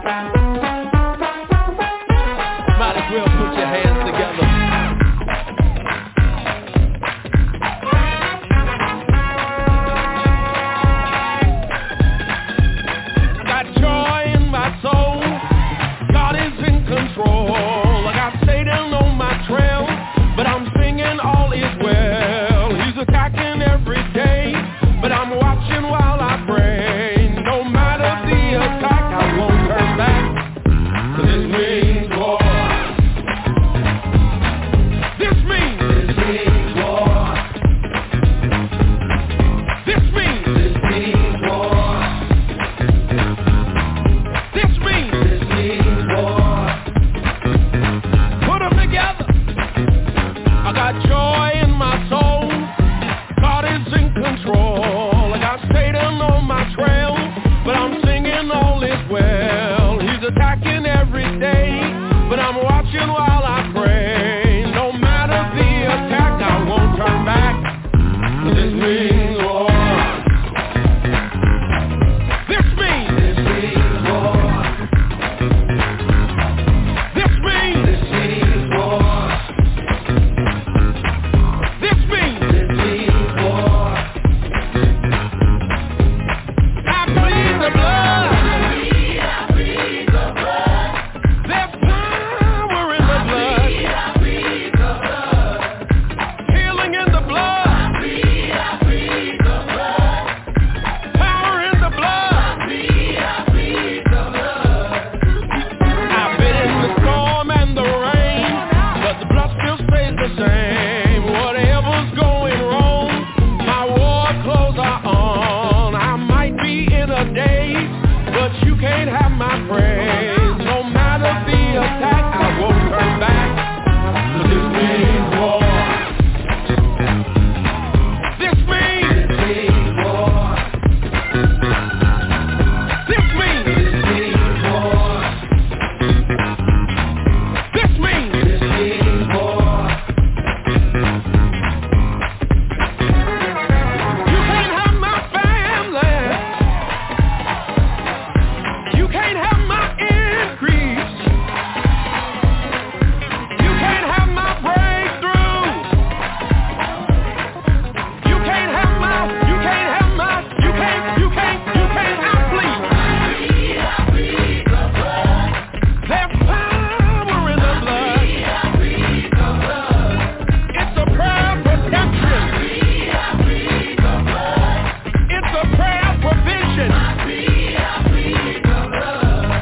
Might as well put your hands together. I got joy in my soul. God is in control. I got Satan on my trail, but I'm singing all is well. He's attacking every day, but I'm watching while I pray. No matter the attack, I won't turn back. 'Cause this means war. This means war. This means war. This means war. Put them together. I got joy in my soul. God is in control. I got Satan on my trail, but I'm singing all is well. He's attacking every day, but I'm watching while I pray. No matter the attack, I won't turn back. 'Cause this means war. This means war. This means war. This means war. I bleed the blood. There's power in the blood. Healing in the blood. Power in the blood. I've been in the storm and the rain, but the blood still stays the same. Whatever's going wrong, my war clothes are on. I might be in a daze, but you can't have my praise. No matter the attack, I won't turn back. 'Cause this means war. This means war. This means war. This means war. You can't have my family. You can't have my increase. You can't have my breakthrough. You can't have my, you can't have my, you can't, I plead. There's power in the blood. It's a prayer of protection. It's a prayer of provision.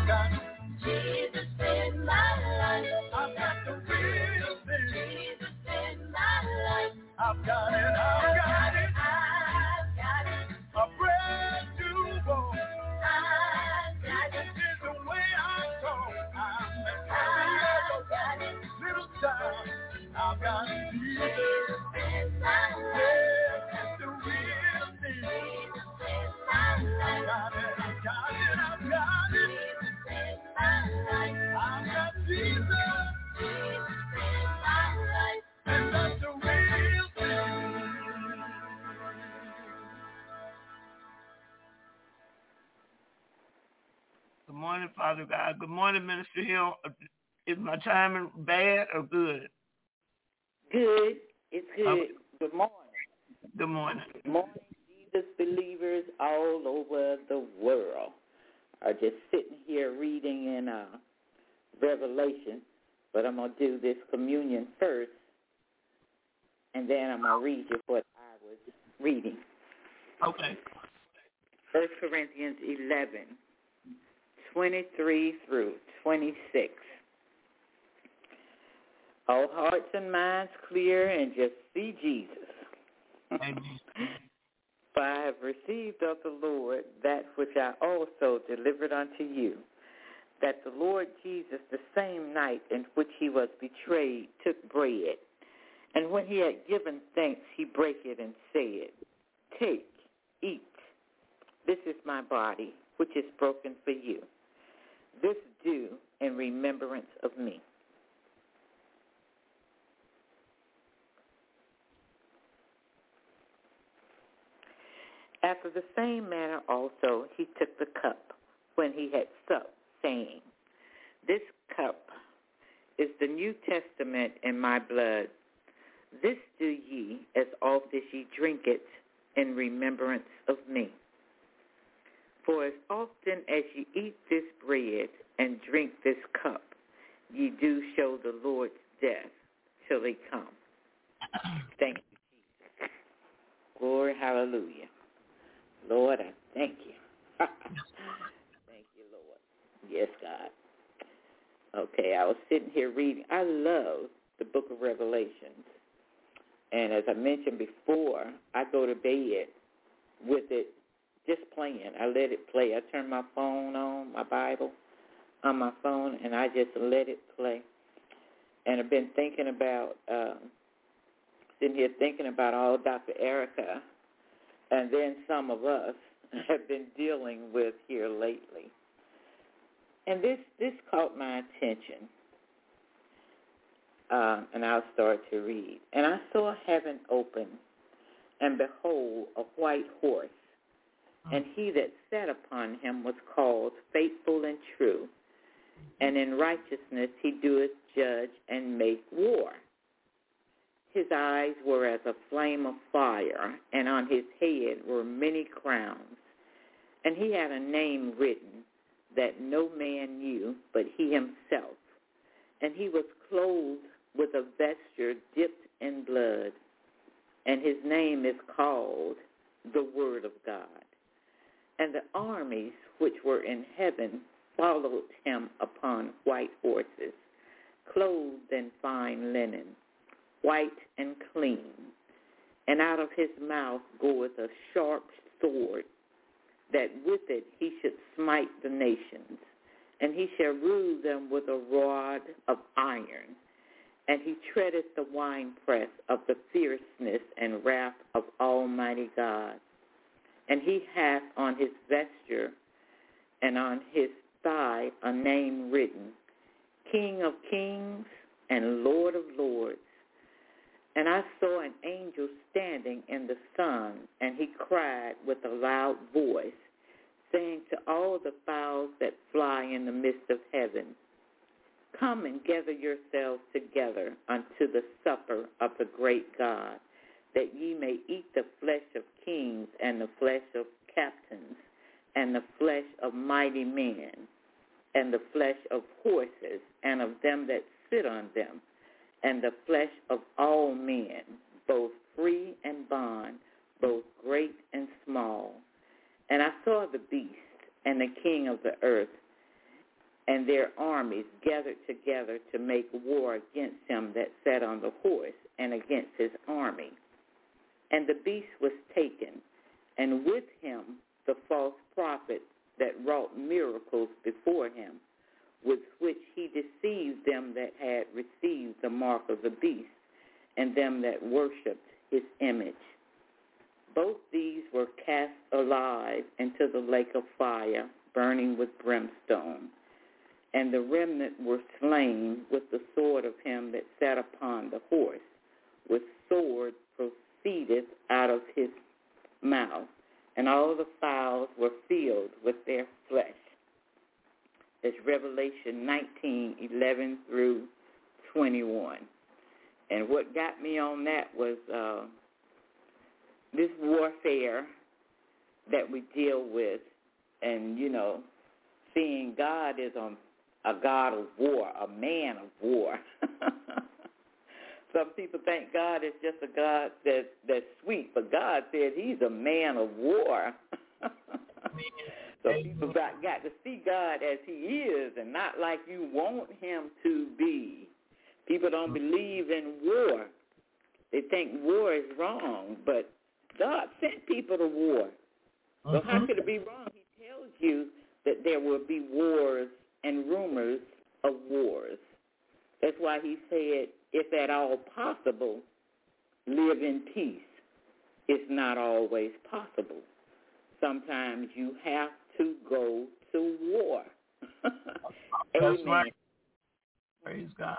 got Jesus in my life. I've got the real thing. Jesus in my life. I've got it. I've got it. I've got it. A brand new boy. I've got it. This is the way I talk. I've got it. Little child. I've got Jesus in my life. Yeah, that's the real thing. Jesus in my life. I've got it. I've got it. Jesus in my life. I've got Jesus. Jesus in my life. And that's the real thing. Good morning, Father God. Good morning, Minister Hill. Is my timing bad or good? Good. It's good. Okay. Good morning. Good morning. Good morning, Jesus believers all over the world are just sitting here reading in Revelation, but I'm going to do this communion first, and then I'm going to read you what I was reading. Okay. 1 Corinthians 11, 23 through 26. All hearts and minds clear and just see Jesus. Amen. For I have received of the Lord that which I also delivered unto you, that the Lord Jesus, the same night in which he was betrayed, took bread. And when he had given thanks, he brake it and said, Take, eat. This is my body, which is broken for you. This do in remembrance of me. After the same manner also he took the cup when he had supped, saying, This cup is the New Testament in my blood. This do ye as oft as ye drink it in remembrance of me. For as often as ye eat this bread and drink this cup, ye do show the Lord's death till he come. Thank you, Jesus. Glory, hallelujah. Lord, I thank you. Thank you, Lord. Yes, God. Okay, I was sitting here reading. I love the book of Revelations. And as I mentioned before, I go to bed with it just playing. I let it play. I turn my phone on, my Bible on my phone, and I just let it play. And I've been thinking about, sitting here thinking about all Dr. Erica and then some of us have been dealing with here lately. And this caught my attention, and I'll start to read. And I saw heaven open, and behold, a white horse, and he that sat upon him was called Faithful and True, and in righteousness he doeth judge and make war. His eyes were as a flame of fire, and on his head were many crowns. And he had a name written that no man knew but he himself. And he was clothed with a vesture dipped in blood, and his name is called the Word of God. And the armies which were in heaven followed him upon white horses, clothed in fine linen, white and clean, and out of his mouth goeth a sharp sword, that with it he should smite the nations, and he shall rule them with a rod of iron, and he treadeth the winepress of the fierceness and wrath of Almighty God. And he hath on his vesture and on his thigh a name written, King of Kings and Lord of Lords. And I saw an angel standing in the sun, and he cried with a loud voice, saying to all the fowls that fly in the midst of heaven, Come and gather yourselves together unto the supper of the great God, that ye may eat the flesh of kings and the flesh of captains and the flesh of mighty men and the flesh of horses and of them that sit on them, and the flesh of all men, both free and bond, both great and small. And I saw the beast and the king of the earth, and their armies gathered together to make war against him that sat on the horse and against his army. And the beast was taken, and with him the false prophet that wrought miracles before him, with which he deceived them that had received the mark of the beast, and them that worshipped his image. Both these were cast alive into the lake of fire, burning with brimstone. And the remnant were slain with the sword of him that sat upon the horse, with sword proceedeth out of his mouth, and all the fowls were filled with their flesh. It's Revelation 19:11 through 21. And what got me on that was this warfare that we deal with, and, you know, seeing God is a God of war, a man of war. Some people think God is just a God that's sweet, but God said he's a man of war. So people got to see God as he is and not like you want him to be. People don't believe in war. They think war is wrong, but God sent people to war. So how could it be wrong? He tells you that there will be wars and rumors of wars. That's why he said, if at all possible, live in peace. It's not always possible. Sometimes you have to go to war. That's Amen. right. Praise God.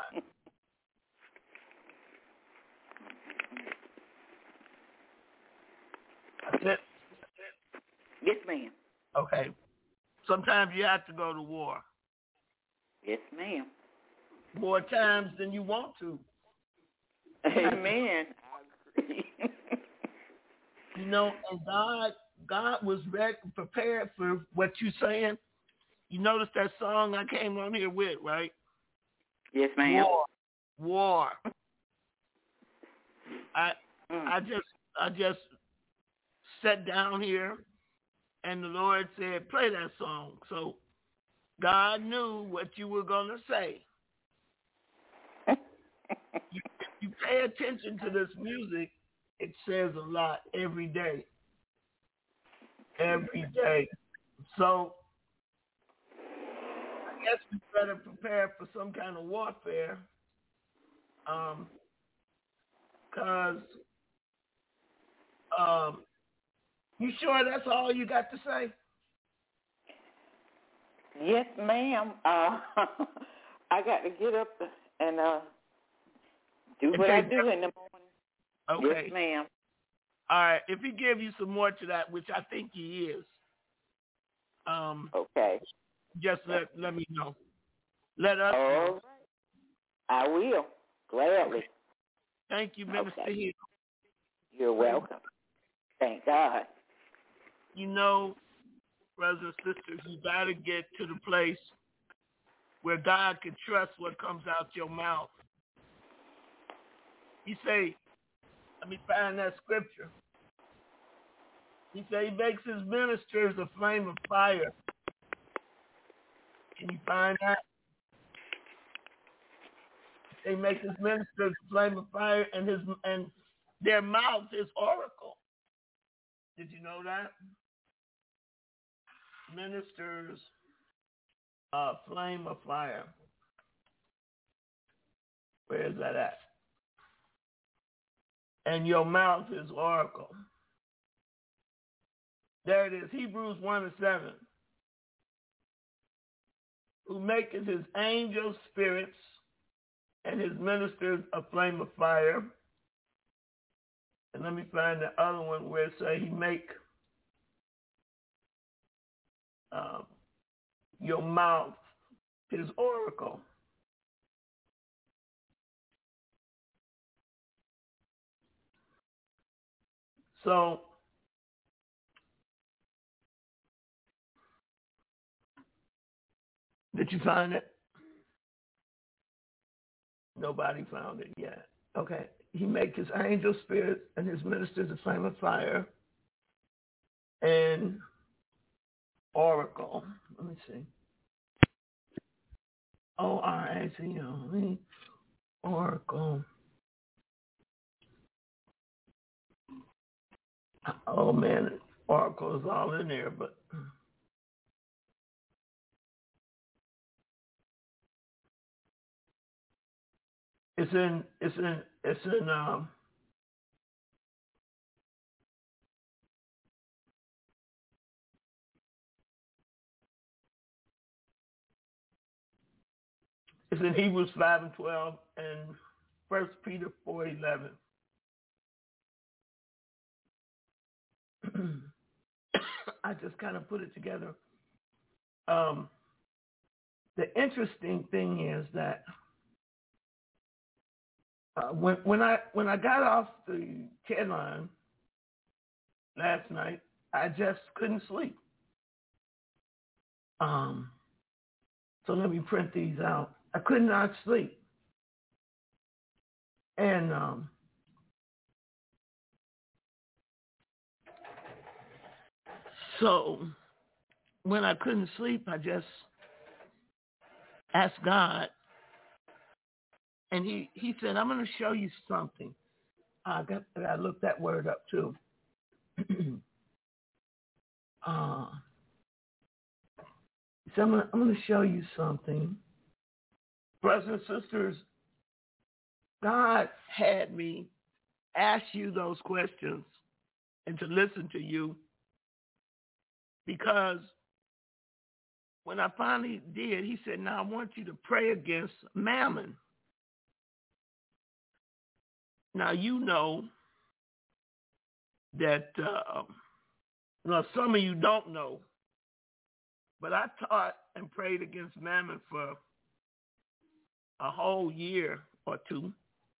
That's it. Yes, ma'am. Okay. Sometimes you have to go to war. Yes, ma'am. More times than you want to. Amen. I agree. You know, and God was prepared for what you're saying. You notice that song I came on here with, right? Yes, ma'am. War. I just sat down here, and the Lord said, play that song. So God knew what you were going to say. You pay attention to this music, it says a lot every day. Every day. So I guess we better prepare for some kind of warfare. Because you sure that's all you got to say? Yes, ma'am. I got to get up and do what I do in the morning. Okay. Yes, ma'am. All right. If he gives you some more to that, which I think he is, okay. Just let me know. Let us know. I will. Gladly. Okay. Thank you, Minister Hill. You're welcome. Thank God. You know, brothers and sisters, you got to get to the place where God can trust what comes out your mouth. He say, let me find that scripture. He say he makes his ministers a flame of fire. Can you find that? They make his ministers a flame of fire, and their mouth is oracle. Did you know that? Ministers a flame of fire. Where is that at? And your mouth is oracle. There it is, Hebrews 1:7. Who maketh his angels spirits and his ministers a flame of fire. And let me find the other one where it says he make your mouth his oracle. So did you find it? Nobody found it yet. Okay. He make his angel spirits and his ministers a flame of fire and oracle. Let me see. O-R-A-C-O, Oracle. Oh man, Oracle is all in there, but it's in it's in Hebrews 5:12 and 1 Peter 4:11. I just kind of put it together. The interesting thing is that when I got off the care line last night, I just couldn't sleep. So let me print these out. I could not sleep, and so when I couldn't sleep, I just asked God, and He said, "I'm going to show you something." I looked that word up too. So I'm going to show you something. Brothers and sisters, God had me ask you those questions and to listen to you, because when I finally did, He said, now I want you to pray against mammon. Now, you know that, some of you don't know, but I taught and prayed against mammon for a whole year or two.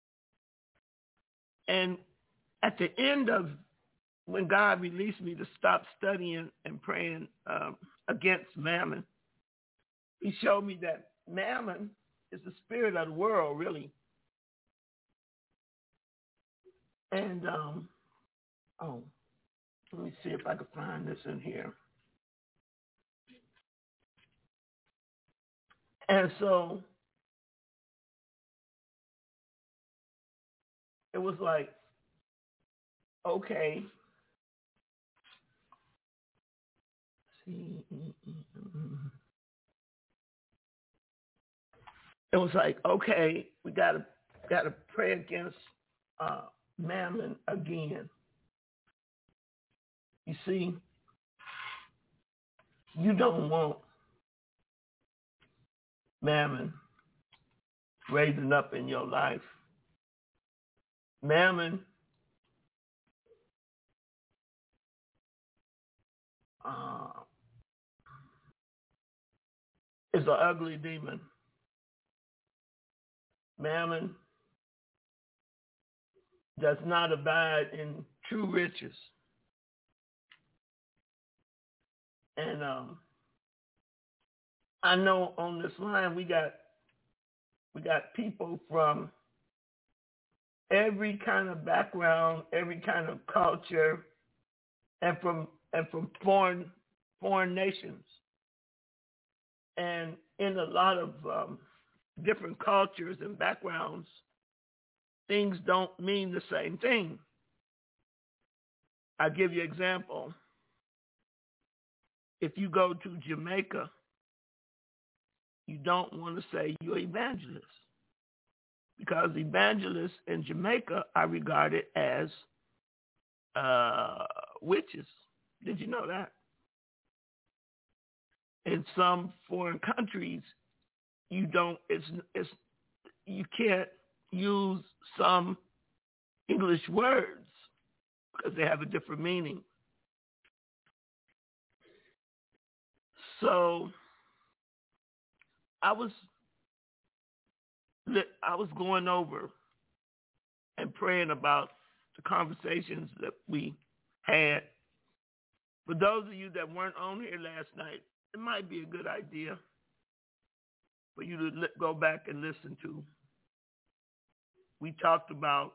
And at the end of when God released me to stop studying and praying against mammon, He showed me that mammon is the spirit of the world, really. And, let me see if I can find this in here. And so it was like, okay. It was like, okay, we gotta pray against mammon again. You see, you don't want mammon raising up in your life. Mammon is an ugly demon. Mammon does not abide in true riches. And I know on this line we got people from every kind of background, every kind of culture, and from foreign nations. And in a lot of different cultures and backgrounds, things don't mean the same thing. I'll give you an example. If you go to Jamaica, you don't want to say you're evangelist, because evangelists in Jamaica are regarded as witches. Did you know that? In some foreign countries, you can't use some English words because they have a different meaning. So I was going over and praying about the conversations that we had. For those of you that weren't on here last night, it might be a good idea for you to go back and listen to. We talked about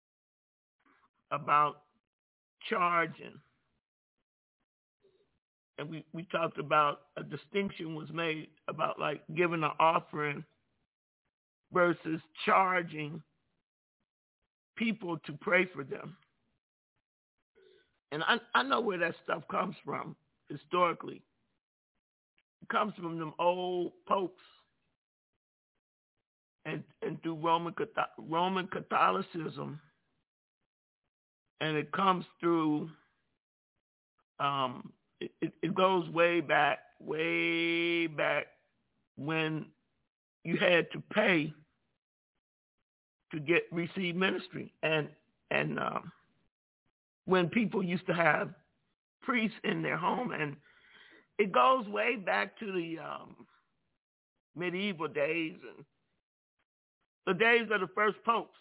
charging and we talked about a distinction was made about like giving an offering versus charging people to pray for them. And I know where that stuff comes from historically. It comes from them old popes and through Roman Catholicism, and it comes through. It goes way back when you had to pay to receive ministry, and when people used to have priests in their home, and it goes way back to the medieval days and the days of the first popes.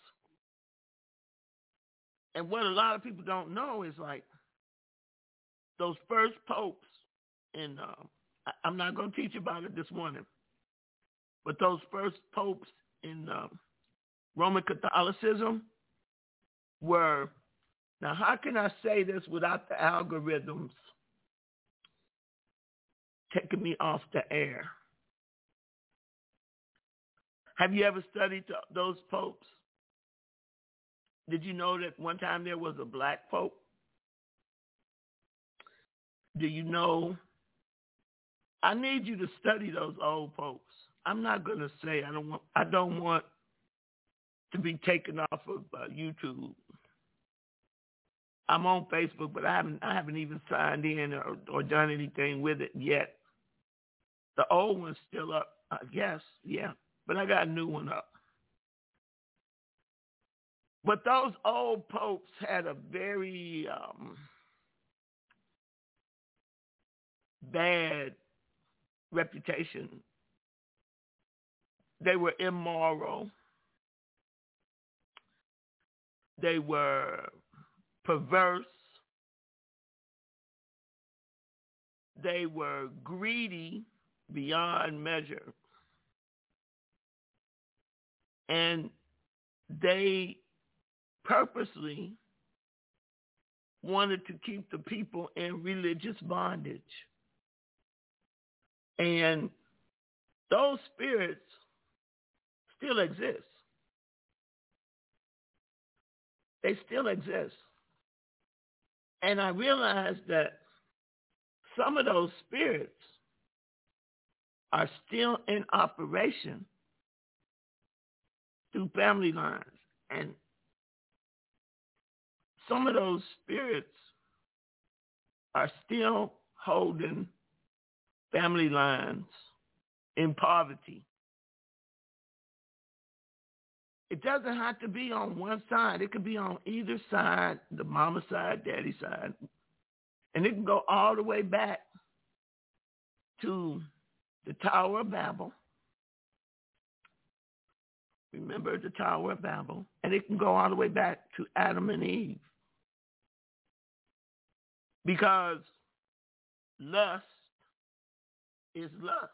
And what a lot of people don't know is like those first popes, and I'm not going to teach about it this morning, but those first popes in Roman Catholicism were, now how can I say this without the algorithms taking me off the air? Have you ever studied those popes? Did you know that one time there was a black pope? Do you know? I need you to study those old popes. I'm not going to say I don't want to be taken off of YouTube. I'm on Facebook, but I haven't even signed in or done anything with it yet. The old one's still up, I guess, yeah. But I got a new one up. But those old popes had a very bad reputation. They were immoral. They were perverse. They were greedy beyond measure. And they purposely wanted to keep the people in religious bondage. And those spirits still exist. They still exist. And I realized that some of those spirits are still in operation through family lines. And some of those spirits are still holding family lines in poverty. It doesn't have to be on one side. It could be on either side, the mama side, daddy side. And it can go all the way back to the Tower of Babel. Remember the Tower of Babel? And it can go all the way back to Adam and Eve. Because lust is lust.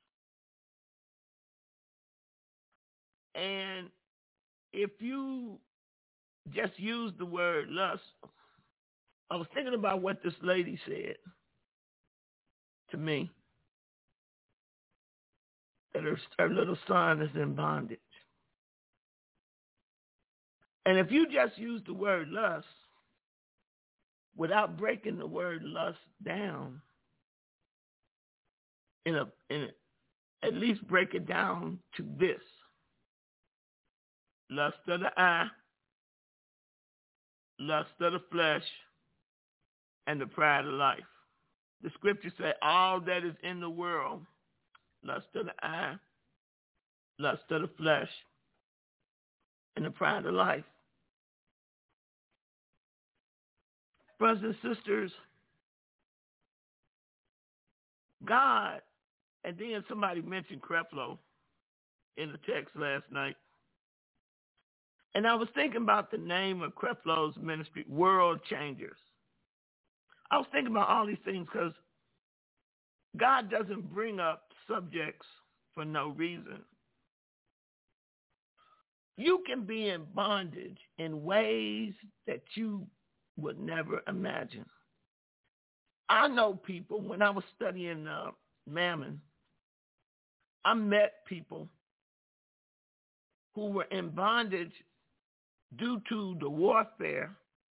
And if you just use the word lust, I was thinking about what this lady said to me, that her little son is in bondage. And if you just use the word lust without breaking the word lust down, at least break it down to this: lust of the eye, lust of the flesh, and the pride of life. The scriptures say all that is in the world, lust of the eye, lust of the flesh, and the pride of life. Brothers and sisters, God, and then somebody mentioned Creflo in the text last night. And I was thinking about the name of Creflo's ministry, World Changers. I was thinking about all these things because God doesn't bring up subjects for no reason. You can be in bondage in ways that you would never imagine. I know people, when I was studying Mammon, I met people who were in bondage due to the warfare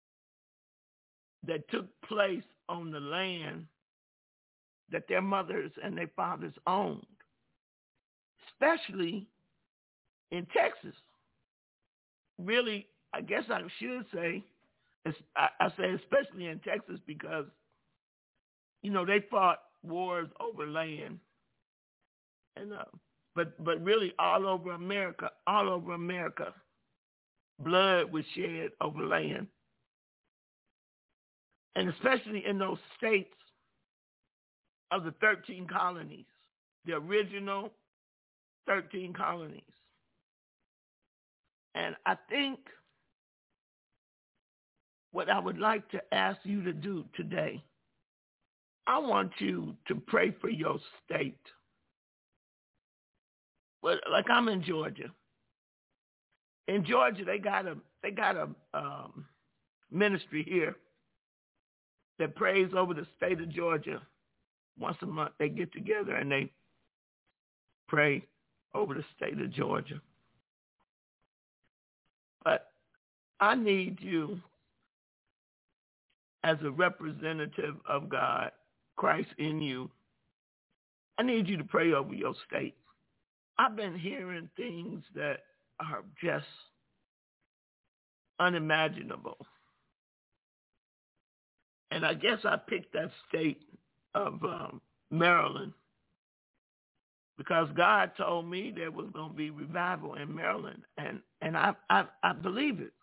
that took place on the land that their mothers and their fathers owned, especially in Texas. Really, I guess I should say, I say especially in Texas because, you know, they fought wars over land, and but really all over America, blood was shed over land, and especially in those states of the 13 colonies, the original 13 colonies. And I think what I would like to ask you to do today, I want you to pray for your state. Well, like I'm in Georgia. In Georgia, they got a ministry here that prays over the state of Georgia. Once a month, they get together and they pray over the state of Georgia. But I need you, as a representative of God, Christ in you, I need you to pray over your state. I've been hearing things that are just unimaginable. And I guess I picked that state of Maryland because God told me there was going to be revival in Maryland, and I believe it.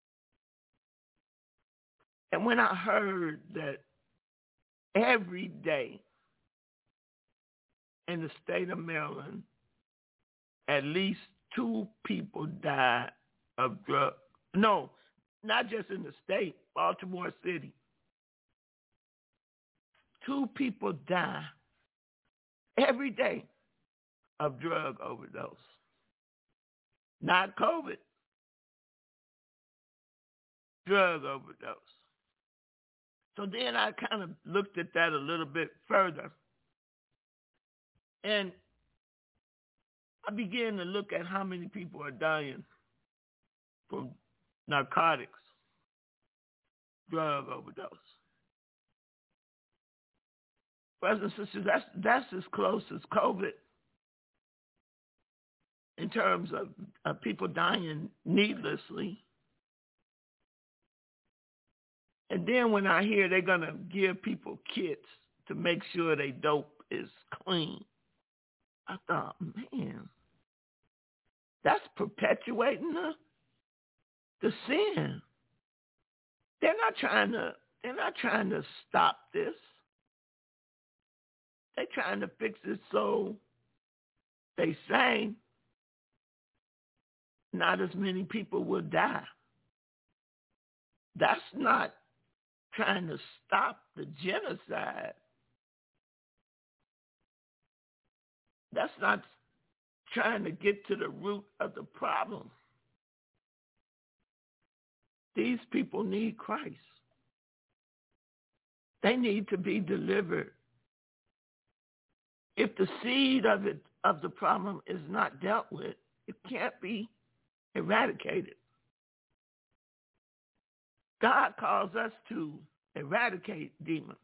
And when I heard that every day in the state of Maryland, at least 2 people died of drugs. No, not just in the state, Baltimore City. 2 people die every day of drug overdose. Not COVID. Drug overdose. So then I kind of looked at that a little bit further. And I began to look at how many people are dying from narcotics, drug overdose. Brothers and sisters, that's as close as COVID in terms of people dying needlessly. And then when I hear they're going to give people kits to make sure their dope is clean, I thought, man, that's perpetuating the sin. They're not trying to stop this. They're trying to fix it so they say not as many people will die. That's not trying to stop the genocide. That's not trying to get to the root of the problem. These people need Christ. They need to be delivered. If the seed of the problem is not dealt with, it can't be eradicated. God calls us to eradicate demons.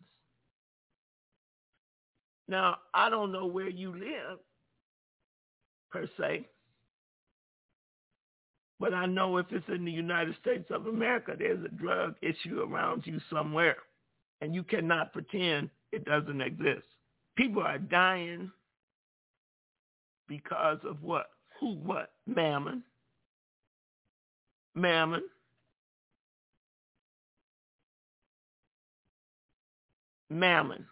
Now, I don't know where you live, per se, but I know if it's in the United States of America, there's a drug issue around you somewhere, and you cannot pretend it doesn't exist. People are dying because of what? Who, what? Mammon. Mammon. Mammon.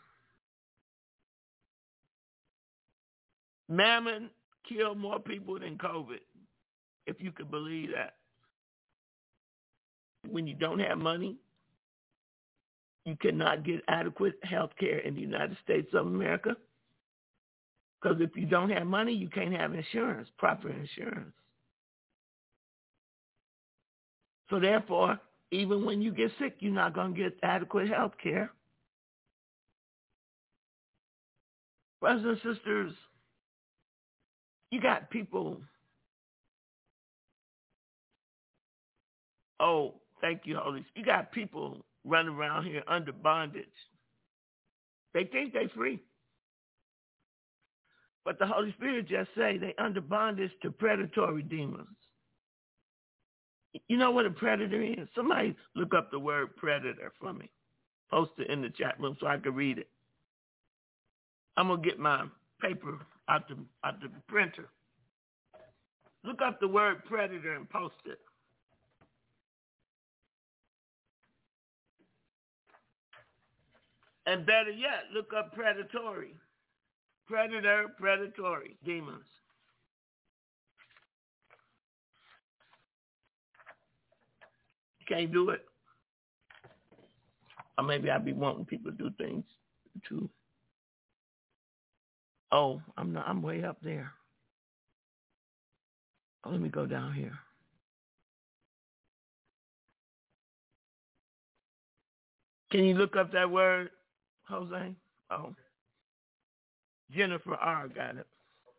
Mammon killed more people than COVID, if you could believe that. When you don't have money, you cannot get adequate health care in the United States of America. Because if you don't have money, you can't have insurance, proper insurance. So therefore, even when you get sick, you're not going to get adequate health care. Brothers and sisters, you got people. Oh, thank you, Holy Spirit. You got people running around here under bondage. They think they're free. But the Holy Spirit just say they under bondage to predatory demons. You know what a predator is? Somebody look up the word predator for me. Post it in the chat room so I can read it. I'm going to get my paper out the printer. Look up the word predator and post it. And better yet, look up predatory. Predator, predatory, demons. Can't do it. Or maybe I'll be wanting people to do things too. Oh, I'm way up there. Oh, let me go down here. Can you look up that word, Jose? Oh. Jennifer R. got it.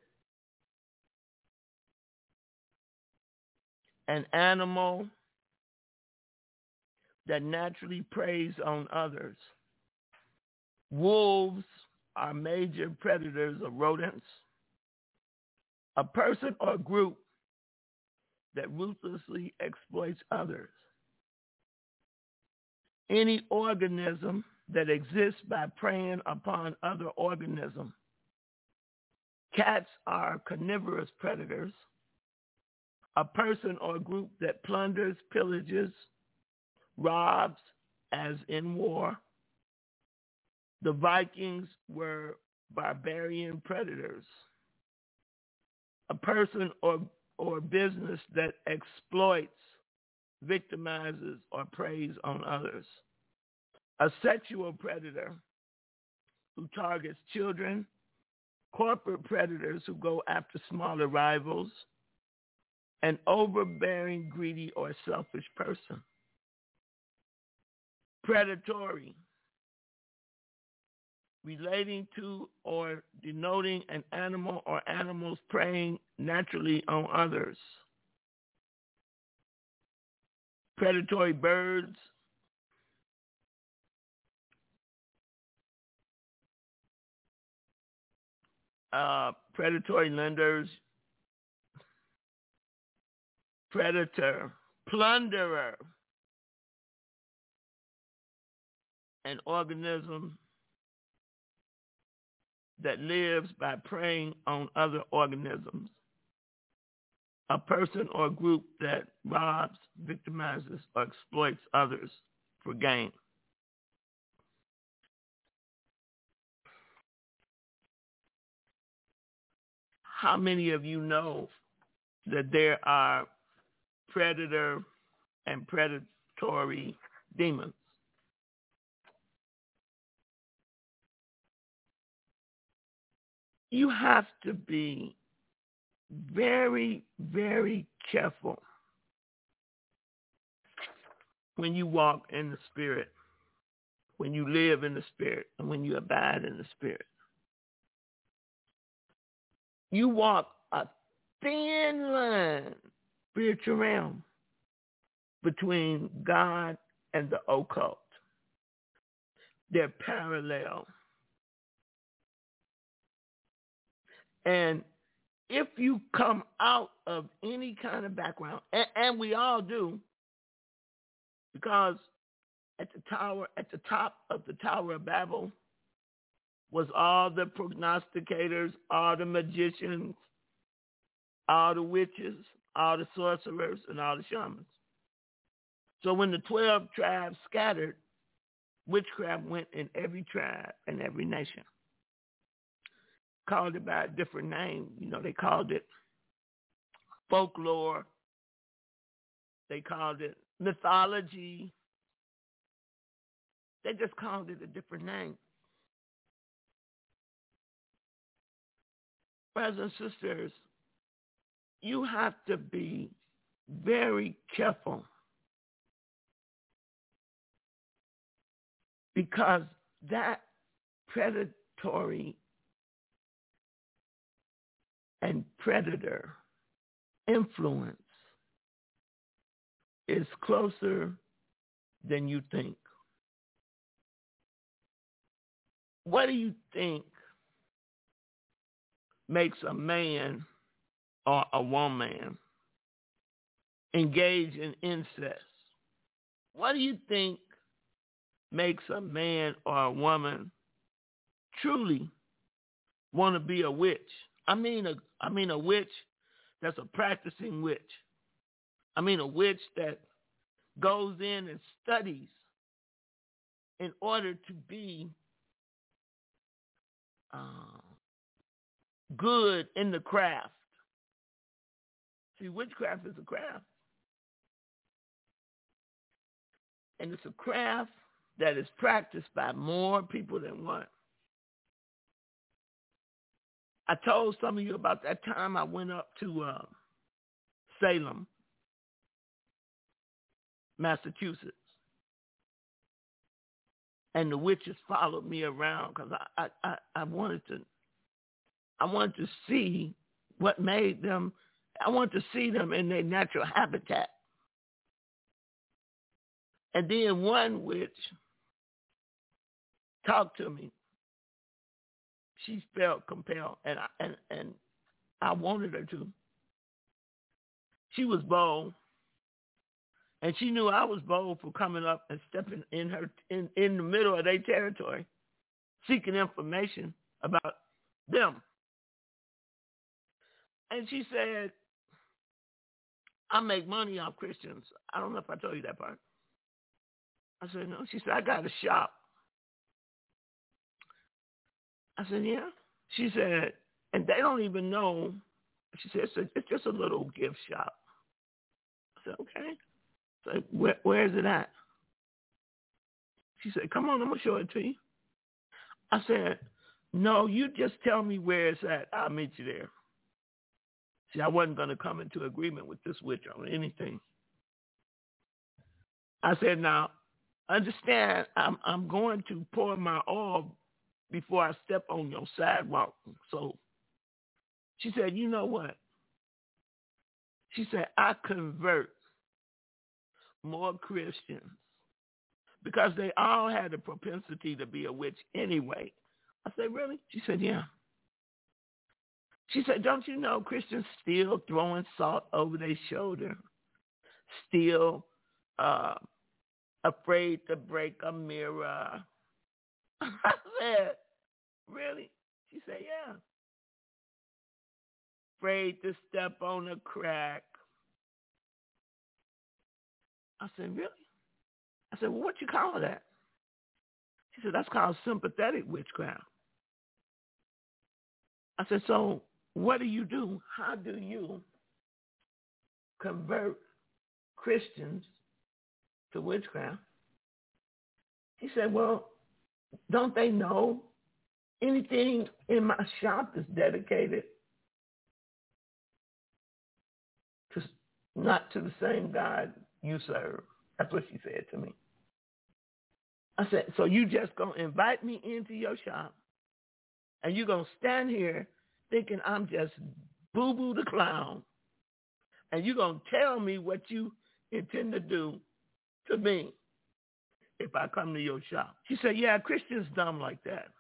An animal that naturally preys on others. Wolves are major predators of rodents. A person or group that ruthlessly exploits others. Any organism that exists by preying upon other organisms. Cats are carnivorous predators. A person or group that plunders, pillages, robs, as in war. The Vikings were barbarian predators. A person or business that exploits, victimizes, or preys on others. A sexual predator who targets children. Corporate predators who go after smaller rivals. An overbearing, greedy, or selfish person. Predatory, relating to or denoting an animal or animals preying naturally on others. Predatory birds. Predatory lenders. Predator, plunderer. An organism that lives by preying on other organisms. A person or group that robs, victimizes, or exploits others for gain. How many of you know that there are predator and predatory demons? You have to be very, very careful when you walk in the Spirit, when you live in the Spirit, and when you abide in the Spirit. You walk a thin line, spiritual realm, between God and the occult. They're parallel. And if you come out of any kind of background, and we all do, because at the top of the Tower of Babel was all the prognosticators, all the magicians, all the witches, all the sorcerers, and all the shamans. So when the 12 tribes scattered, witchcraft went in every tribe and every nation. Called it by a different name. You know, they called it folklore. They called it mythology. They just called it a different name. Brothers and sisters, you have to be very careful, because that predatory and predator influence is closer than you think. What do you think makes a man or a woman engage in incest? What do you think makes a man or a woman truly want to be a witch? I mean a witch that's a practicing witch. I mean a witch that goes in and studies in order to be good in the craft. See, witchcraft is a craft. And it's a craft that is practiced by more people than one. I told some of you about that time I went up to Salem, Massachusetts. And the witches followed me around because I wanted to see what made them. I wanted to see them in their natural habitat. And then one witch talked to me. She felt compelled, and I wanted her to. She was bold, and she knew I was bold for coming up and stepping in the middle of their territory, seeking information about them. And she said, "I make money off Christians." I don't know if I told you that part. I said, "No." She said, "I got a shop." I said, "Yeah." She said, "And they don't even know." She said, "It's just a little gift shop." I said, "Okay." So where is it at? She said, "Come on, I'm going to show it to you." I said, "No, you just tell me where it's at. I'll meet you there." See, I wasn't going to come into agreement with this witch on anything. I said, "Now, understand, I'm going to pour my oil before I step on your sidewalk." So she said, "You know what?" She said, "I convert more Christians because they all had a propensity to be a witch anyway." I said, "Really?" She said, "Yeah." She said, "Don't you know Christians still throwing salt over their shoulder, still afraid to break a mirror?" I said, "Really?" She said, "Yeah. Afraid to step on a crack." I said, "Really?" I said, "Well, what you call that?" She said, "That's called sympathetic witchcraft." I said, "So what do you do? How do you convert Christians to witchcraft?" He said, "Well, don't they know anything in my shop is dedicated to not to the same God you serve?" That's what she said to me. I said, "So you just going to invite me into your shop and you're going to stand here thinking I'm just Boo-Boo the clown and you're going to tell me what you intend to do to me if I come to your shop?" She said, "Yeah, Christians dumb like that."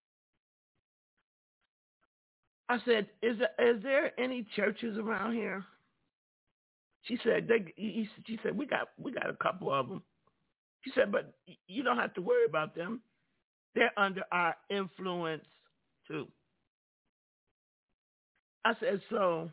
I said, is there any churches around here?" She said, she said, we got a couple of them. She said, "But you don't have to worry about them. They're under our influence too." I said, "So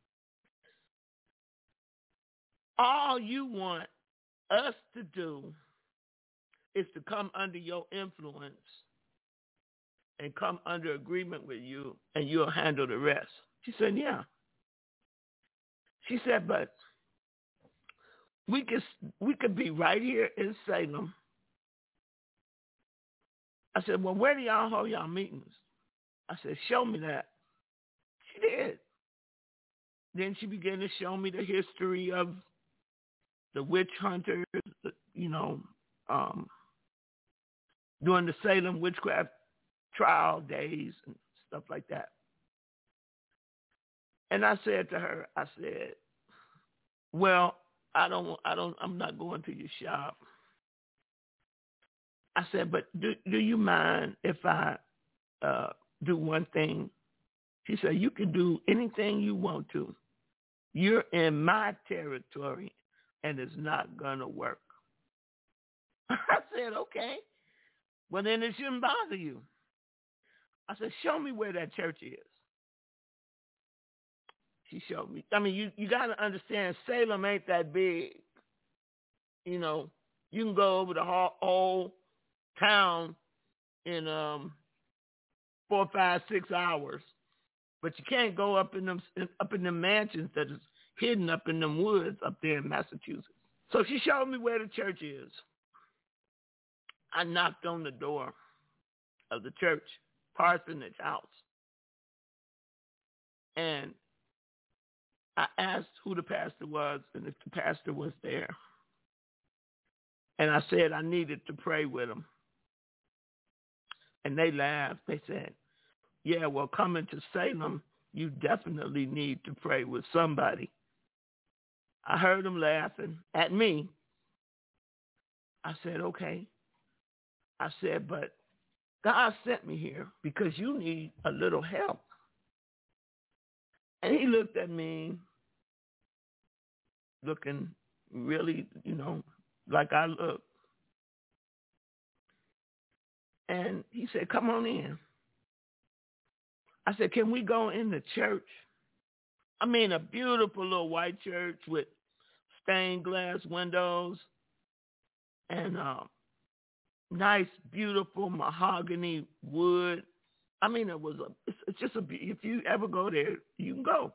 all you want us to do is to come under your influence and come under agreement with you, and you'll handle the rest?" She said, "Yeah." She said, "But we could be right here in Salem." I said, "Well, where do y'all hold y'all meetings?" I said, "Show me that." She did. Then she began to show me the history of the witch hunters, during the Salem witchcraft trial days and stuff like that. And I said to her, I said, well, I'm not going to your shop. I said, but do you mind if I do one thing? She said, you can do anything you want to. You're in my territory, and it's not going to work. I said, okay. Well, then it shouldn't bother you. I said, show me where that church is. She showed me. I mean, you got to understand, Salem ain't that big. You know, you can go over the whole town in 4, 5, 6 hours, but you can't go up in them mansions that is hidden up in them woods up there in Massachusetts. So she showed me where the church is. I knocked on the door of the church, parsonage house, and I asked who the pastor was and if the pastor was there. And I said I needed to pray with him. And they laughed. They said, yeah, well, coming to Salem, you definitely need to pray with somebody. I heard them laughing at me. I said, okay. I said, but God sent me here because you need a little help. And he looked at me, looking really, like I look. And he said, come on in. I said, can we go in the church? I mean, a beautiful little white church with stained glass windows and nice, beautiful mahogany wood. I mean, it's just if you ever go there, you can go.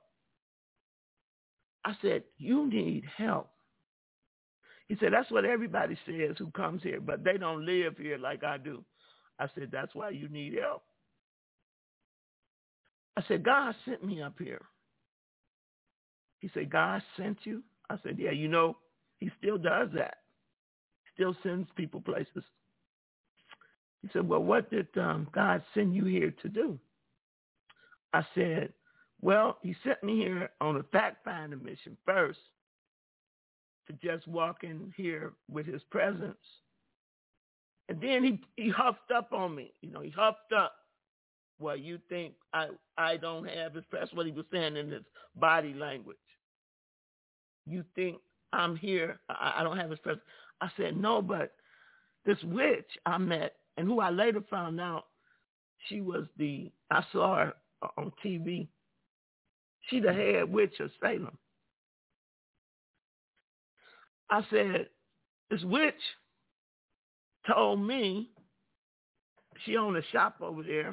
I said, you need help. He said, that's what everybody says who comes here, but they don't live here like I do. I said, that's why you need help. I said, God sent me up here. He said, God sent you? I said, yeah, he still does that. Still sends people places. He said, well, what did God send you here to do? I said, well, he sent me here on a fact-finding mission first, to just walk in here with his presence. And then he huffed up on me. He huffed up. Well, you think I don't have his presence? That's what he was saying in his body language. You think I'm here, I don't have his presence. I said, no, but this witch I met, and who I later found out, I saw her on TV. She the head witch of Salem. I said, this witch told me she owned a shop over there,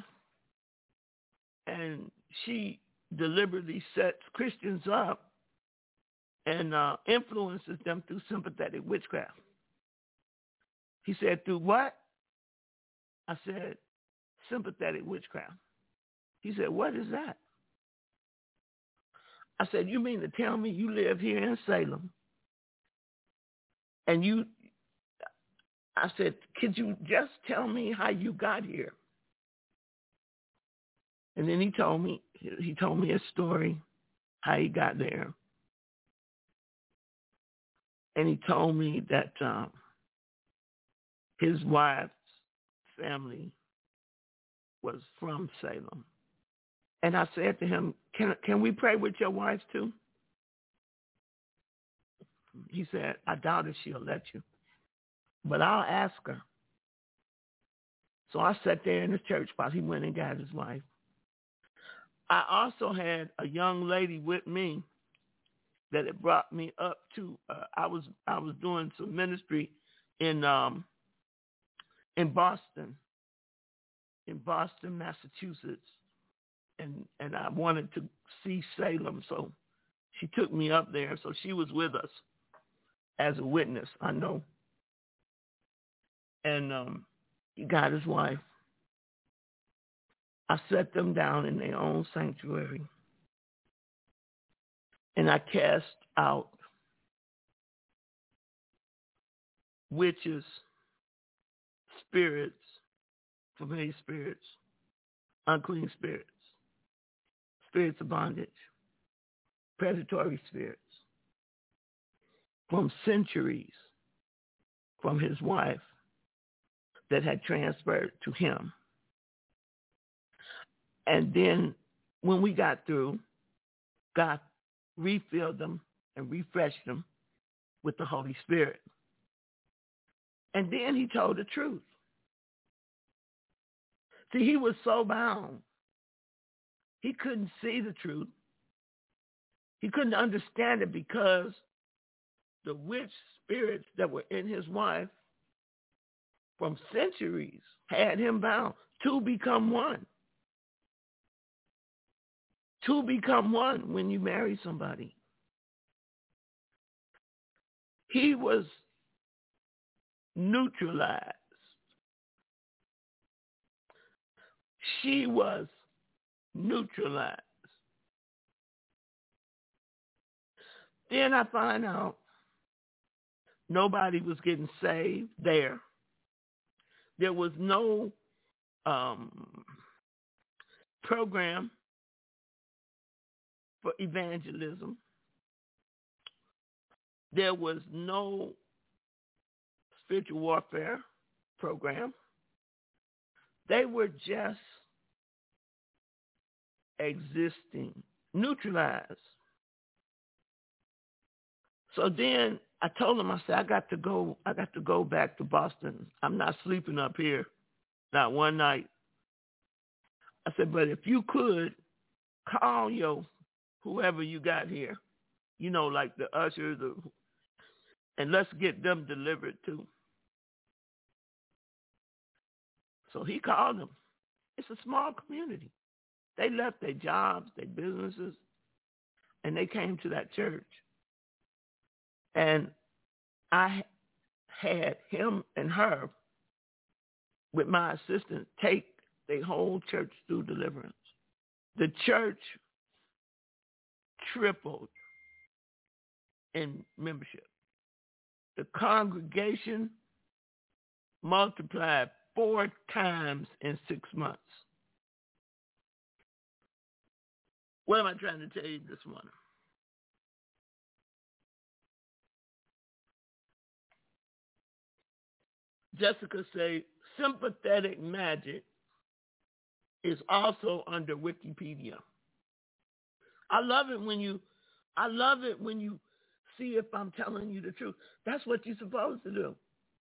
and she deliberately sets Christians up and influences them through sympathetic witchcraft. He said, through what? I said, sympathetic witchcraft. He said, what is that? I said, you mean to tell me you live here in Salem? And I said, could you just tell me how you got here? And then he told me a story, how he got there. And he told me that his wife's family was from Salem. And I said to him, can we pray with your wife too? He said, I doubt if she'll let you, but I'll ask her. So I sat there in the church while he went and got his wife. I also had a young lady with me that had brought me up to. I was doing some ministry in Boston, Massachusetts, and I wanted to see Salem, so she took me up there. So she was with us as a witness, I know. And he got his wife. I set them down in their own sanctuary. And I cast out witches, spirits, familiar spirits, unclean spirits, spirits of bondage, predatory spirits from centuries from his wife that had transferred to him. And then when we got through, God refilled them and refreshed them with the Holy Spirit. And then he told the truth. See, he was so bound. He couldn't see the truth. He couldn't understand it because the witch spirits that were in his wife from centuries had him bound. Two become one. Two become one when you marry somebody. He was neutralized. She was neutralized. Then I find out nobody was getting saved there. There was no program for evangelism. There was no spiritual warfare program. They were just existing, neutralized. So then I told him, I said, I got to go back to Boston. I'm not sleeping up here, not one night. I said, but if you could call your whoever you got here, you know, like the ushers, and let's get them delivered too. So he called them. It's a small community. They left their jobs, their businesses, and they came to that church. And I had him and her, with my assistant, take the whole church through deliverance. The church tripled in membership. The congregation multiplied 4 times in 6 months. What am I trying to tell you this morning? Jessica say sympathetic magic is also under Wikipedia. I love it when you see if I'm telling you the truth. That's what you're supposed to do.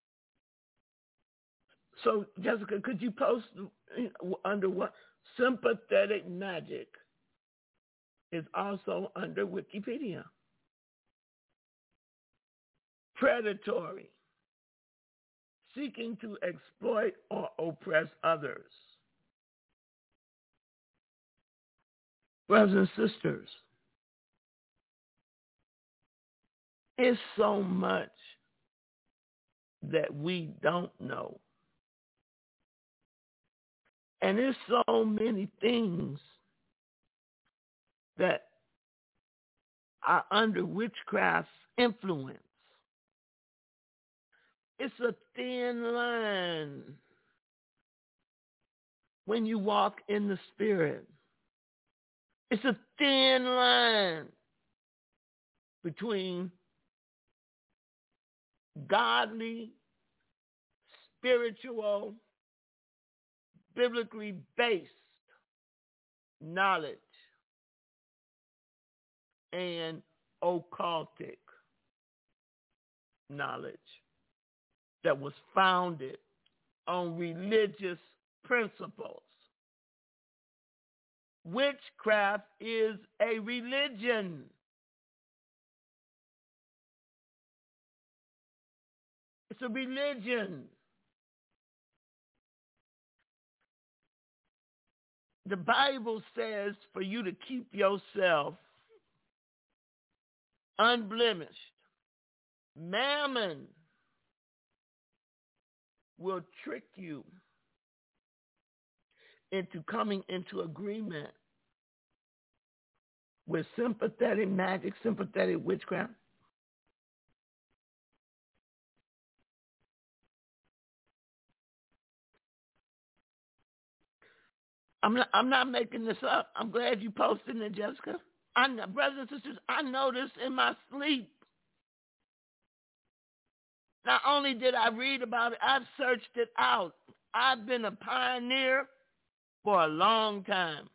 So, Jessica, could you post under what? Sympathetic magic is also under Wikipedia. Predatory, seeking to exploit or oppress others. Brothers and sisters, it's so much that we don't know. And there's so many things that are under witchcraft's influence. It's a thin line when you walk in the Spirit. It's a thin line between godly, spiritual, biblically based knowledge and occultic knowledge that was founded on religious principles. Witchcraft is a religion. It's a religion. The Bible says for you to keep yourself unblemished. Mammon will trick you into coming into agreement with sympathetic magic, sympathetic witchcraft. I'm not making this up. I'm glad you posted it, Jessica. brothers and sisters, I know this in my sleep. Not only did I read about it, I've searched it out. I've been a pioneer for a long time.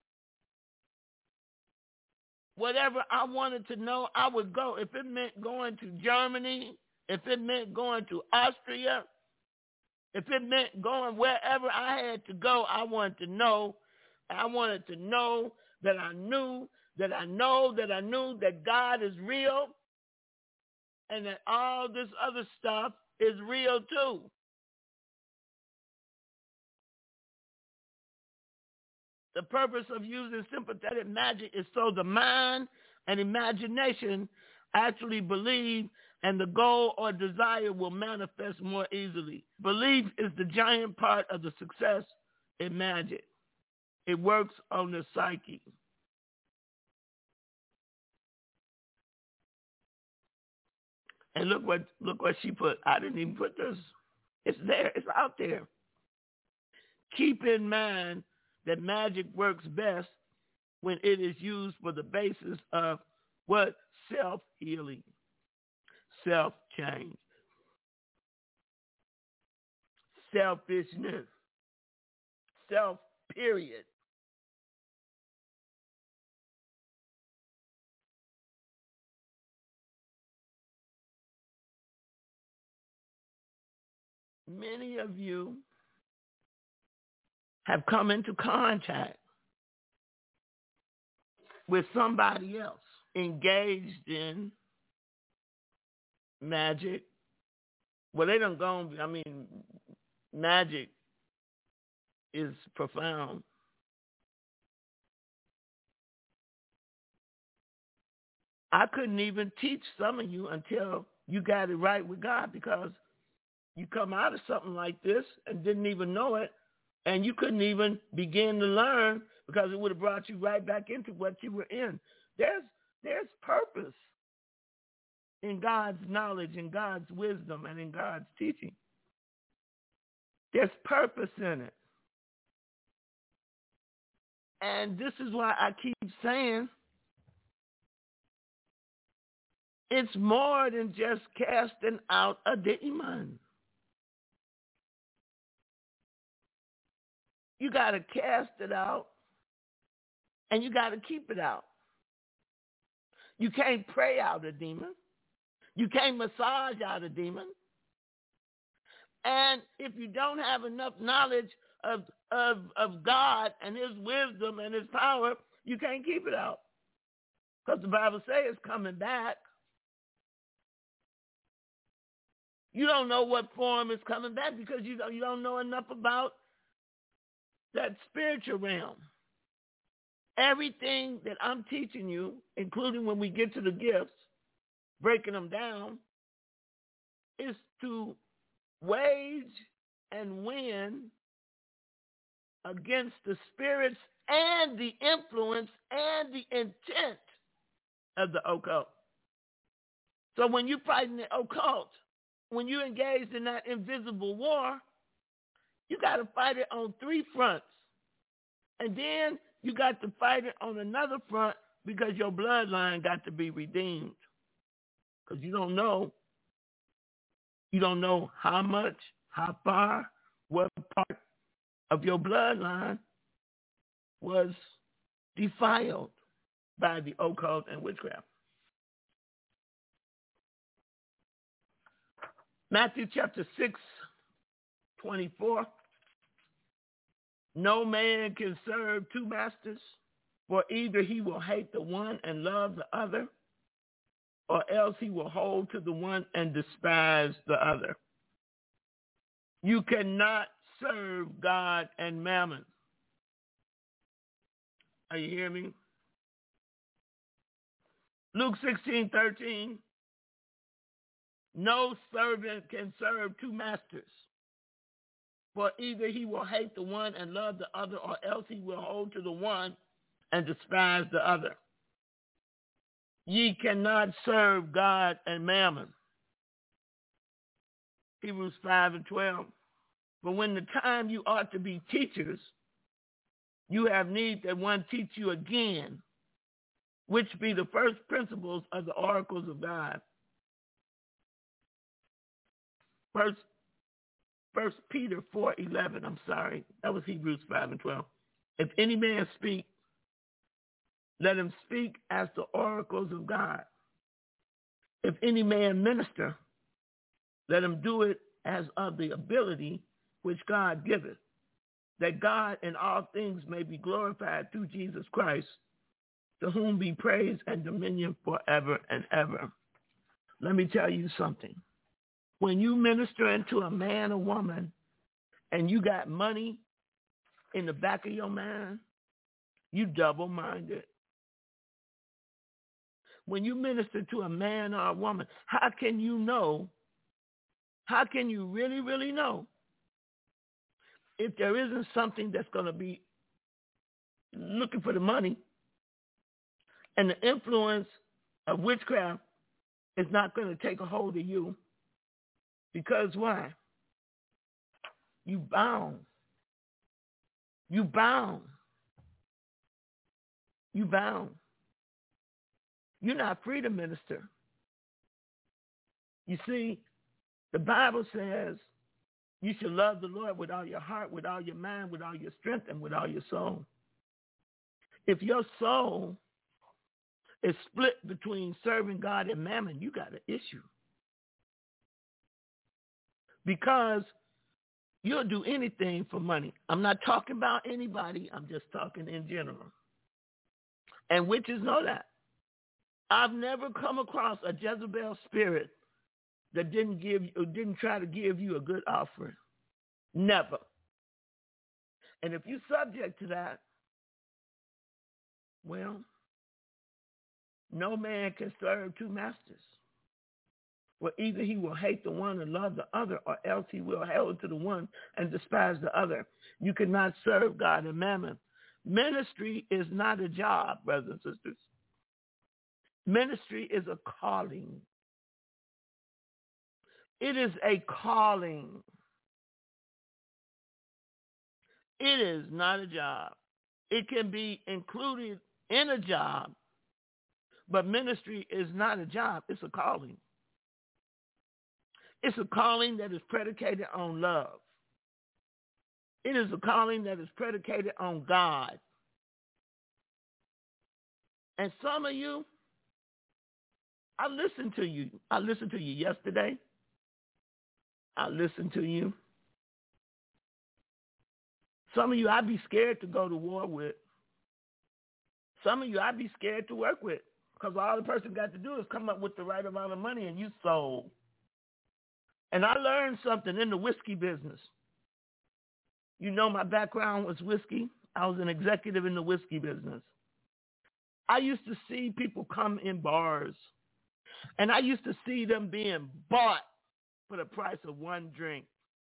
Whatever I wanted to know, I would go. If it meant going to Germany, if it meant going to Austria, if it meant going wherever I had to go, I wanted to know. I wanted to know that I knew that I know that I knew that God is real and that all this other stuff is real too. The purpose of using sympathetic magic is so the mind and imagination actually believe, and the goal or desire will manifest more easily. Belief is the giant part of the success in magic. It works on the psyche. And look what she put. I didn't even put this. It's there. It's out there. Keep in mind that magic works best when it is used for the basis of what? Self-healing, self-change, selfishness, self-period. Many of you have come into contact with somebody else engaged in magic. Well, they don't go, magic is profound. I couldn't even teach some of you until you got it right with God, because you come out of something like this and didn't even know it, and you couldn't even begin to learn because it would have brought you right back into what you were in. There's purpose in God's knowledge, in God's wisdom, and in God's teaching. There's purpose in it. And this is why I keep saying it's more than just casting out a demon. You got to cast it out, and you got to keep it out. You can't pray out a demon. You can't massage out a demon. And if you don't have enough knowledge of God and his wisdom and his power, you can't keep it out. Because the Bible says it's coming back. You don't know what form it's coming back because you don't know enough about that spiritual realm. Everything that I'm teaching you, including when we get to the gifts, breaking them down, is to wage and win against the spirits and the influence and the intent of the occult. So when you're fighting the occult, when you're engaged in that invisible war, you got to fight it on three fronts. And then you got to fight it on another front because your bloodline got to be redeemed. Because you don't know how much, how far, what part of your bloodline was defiled by the occult and witchcraft. Matthew chapter 6:24. No man can serve two masters, for either he will hate the one and love the other, or else he will hold to the one and despise the other. You cannot serve God and mammon. Are you hearing me? Luke 16:13. No servant can serve two masters, for either he will hate the one and love the other, or else he will hold to the one and despise the other. Ye cannot serve God and mammon. Hebrews 5:12. But when the time you ought to be teachers, you have need that one teach you again which be the first principles of the oracles of God. First Peter 4:11. I'm sorry, that was Hebrews 5:12. If any man speak, let him speak as the oracles of God. If any man minister, let him do it as of the ability which God giveth, that God in all things may be glorified through Jesus Christ, to whom be praise and dominion forever and ever. Let me tell you something. When you minister into a man or woman and you got money in the back of your mind, you double-minded. When you minister to a man or a woman, how can you know? How can you really, really know if there isn't something that's going to be looking for the money, and the influence of witchcraft is not going to take a hold of you? Because why? You bound. You bound. You bound. You're not free to minister. You see, the Bible says you should love the Lord with all your heart, with all your mind, with all your strength, and with all your soul. If your soul is split between serving God and mammon, you got an issue. Because you'll do anything for money. I'm not talking about anybody. I'm just talking in general. And witches know that. I've never come across a Jezebel spirit that didn't try to give you a good offering. Never. And if you're subject to that, well, no man can serve two masters. Well, either he will hate the one and love the other, or else he will hold to the one and despise the other. You cannot serve God and mammon. Ministry is not a job, brothers and sisters. Ministry is a calling. It is a calling. It is not a job. It can be included in a job, but ministry is not a job. It's a calling. It's a calling that is predicated on love. It is a calling that is predicated on God. And some of you, I listened to you. I listened to you yesterday. I listened to you. Some of you I'd be scared to go to war with. Some of you I'd be scared to work with, because all the person got to do is come up with the right amount of money and you sold. And I learned something in the whiskey business. You know, my background was whiskey. I was an executive in the whiskey business. I used to see people come in bars, and I used to see them being bought for the price of one drink.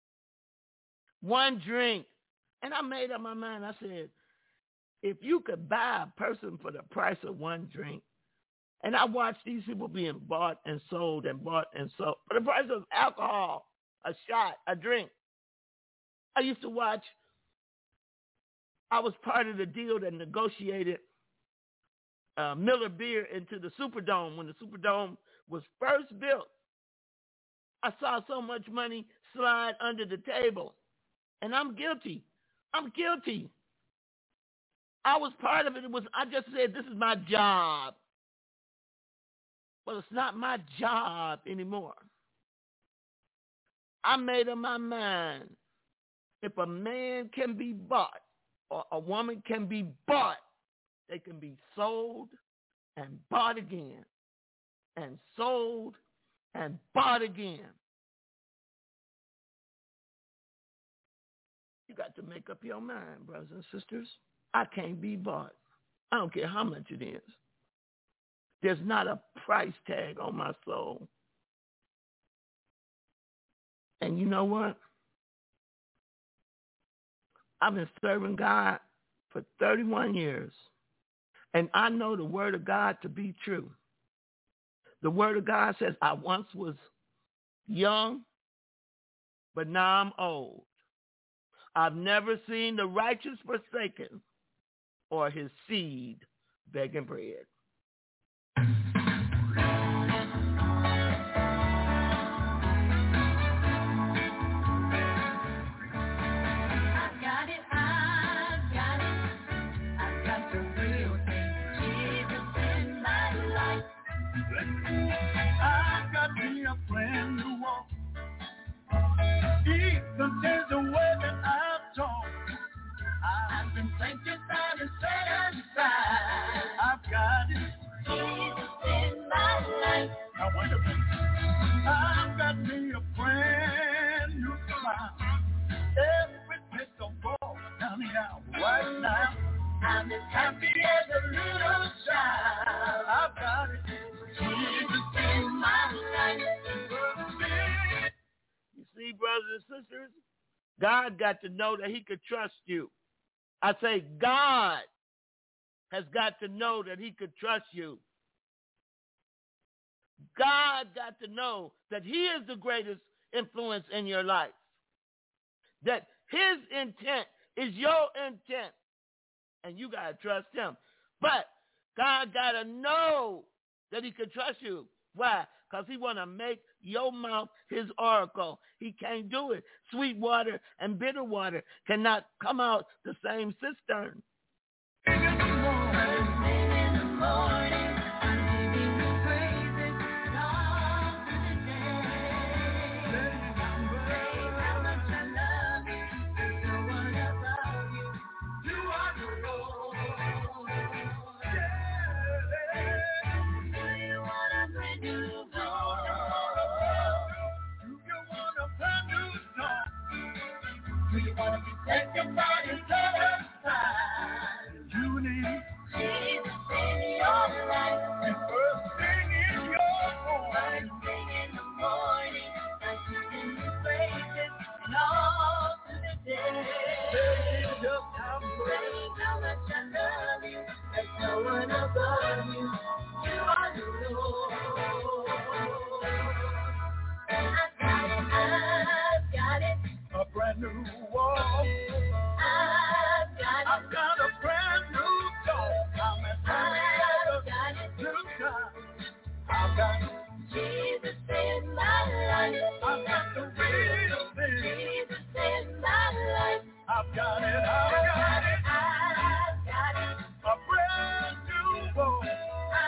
One drink. And I made up my mind. I said, if you could buy a person for the price of one drink, and I watched these people being bought and sold and bought and sold for the price of alcohol, a shot, a drink. I used to watch. I was part of the deal that negotiated Miller Beer into the Superdome when the Superdome was first built. I saw so much money slide under the table, and I'm guilty. I'm guilty. I was part of it. I just said, this is my job. Well, it's not my job anymore. I made up my mind. If a man can be bought or a woman can be bought, they can be sold and bought again, and sold and bought again. You got to make up your mind, brothers and sisters. I can't be bought. I don't care how much it is. There's not a price tag on my soul. And you know what? I've been serving God for 31 years. And I know the word of God to be true. The word of God says, I once was young, but now I'm old. I've never seen the righteous forsaken or his seed begging bread. Right now, I'm as happy as a little child. I've got it. Jesus in my life. You see, brothers and sisters, God got to know that he could trust you. I say God has got to know that he could trust you. God got to know that he is the greatest influence in your life. That his intent is your intent. And you got to trust him. But God got to know that he could trust you. Why? Because he want to make your mouth his oracle. He can't do it. Sweet water and bitter water cannot come out the same cistern. In the morning, I'm giving you praises all through the day. Praise how much I love you. There's no one above you. You are the Lord. Do you want a brand new song? Do you want a brand new song? Do you want to be sanctified and set aside? You need Jesus in your life. The first thing in your home. First thing in the morning. I'm giving you praises and all through the day. Praise how much I love you. There's no one above you. You are the Lord. I've got it. A brand new walk. I've got a brand new song. I'm as happy as a little child. I've got Jesus in my life. I've got the real thing. Jesus in my life. I've got it. I've got it. A brand new walk.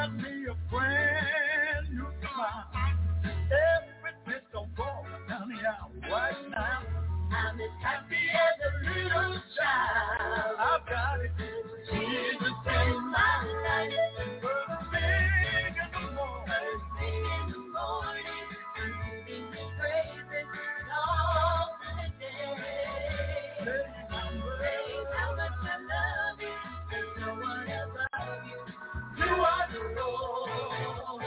got me a brand new smile. Everything's gonna go down the aisle right now. I'm as happy as a little child. I've got it. Jesus in my life. First thing in the morning. Singing the praises all through the day. Say how much I love you. There's no one above you. You are the Lord.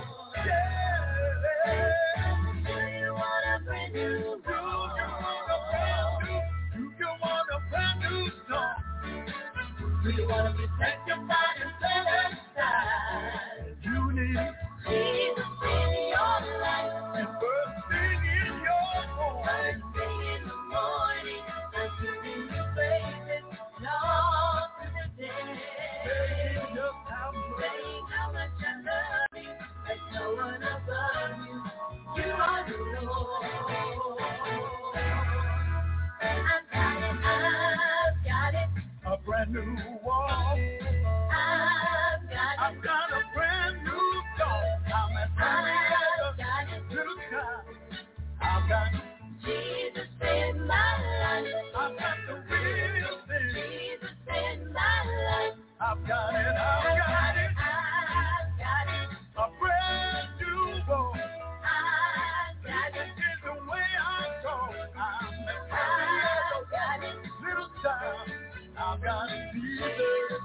Yeah. Do you want a brand new song? Do you want a brand new song? Do you want to be sanctified and set aside? You need Jesus in your life. And first thing in your home. First thing in the morning. And to be your praises all through the day. Saying how much I love you. There's no one above you. You are the Lord. I've got it. A brand new walk. I've got a brand new song. I'm as happy as a little child. I've got Jesus in my life. I've got the real thing. Jesus in my life. I've got it. I've got it. A brand new walk. This is the way I go. I'm as happy as a little child. I've got Jesus.